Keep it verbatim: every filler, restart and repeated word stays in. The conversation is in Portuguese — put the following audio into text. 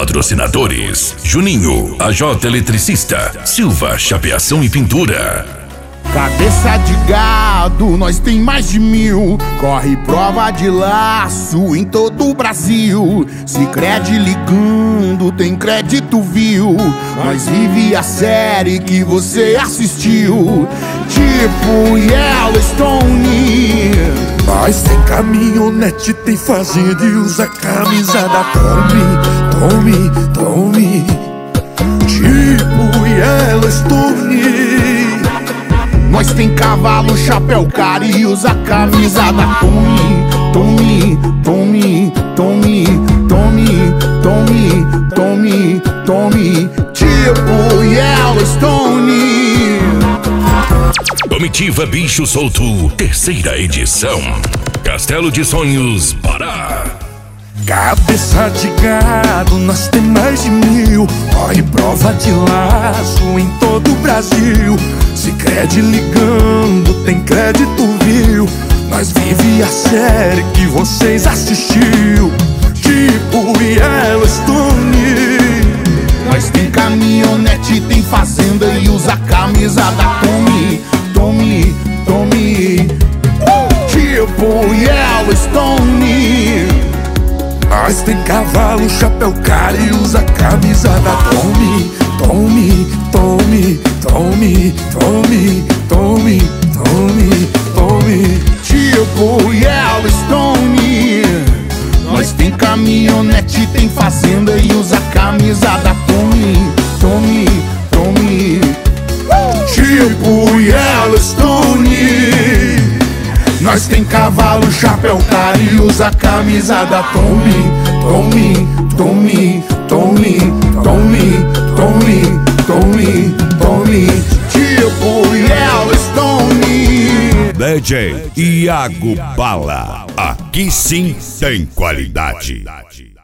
Patrocinadores: Juninho, A J Eletricista, Silva Chapeação e Pintura. Cabeça de gado, nós tem mais de mil. Corre prova de laço em todo o Brasil. Sicredi ligando, tem crédito, viu? Nós vive a série que você assistiu, tipo Yellowstone. Nós tem caminhonete, tem fazenda e usa camisa da Tommy, Tommy, Tommy, tipo Yellowstone. Nós tem cavalo, chapéu caro e usa camisa da Tommy, Tommy, Tommy, Tommy, Tommy, Tommy, Tommy, Tommy, tipo Yellowstone. Comitiva Bicho Solto, terceira edição. Castelo de Sonhos, Pará. Cabeça de gado, nós tem mais de mil. Corre prova de laço em todo o Brasil. Sicredi ligando, tem crédito, viu? Nós vive a série que vocês assistiu, tipo Yellowstone. Nós tem caminhonete, tem fazenda e usa camisa da Tommy, Tommy, Tommy, tipo Yellowstone. Nós tem cavalo, chapéu caro e usa camisa da Tommy, Tommy, Tommy, Tommy, Tommy, Tommy, Tommy, Tommy, tipo Yellowstone. Nós tem caminhonete, tem fazenda e usa camisa da Tommy, Tommy, Tommy, tipo Yellowstone. Nós tem cavalo, chapéu caro e usa camisa da Tommy, Tommy, Tommy, Tommy, Tommy, Tommy, Tommy, Tommy, tipo Yellowstone. D J Iago Bala, aqui sim tem qualidade.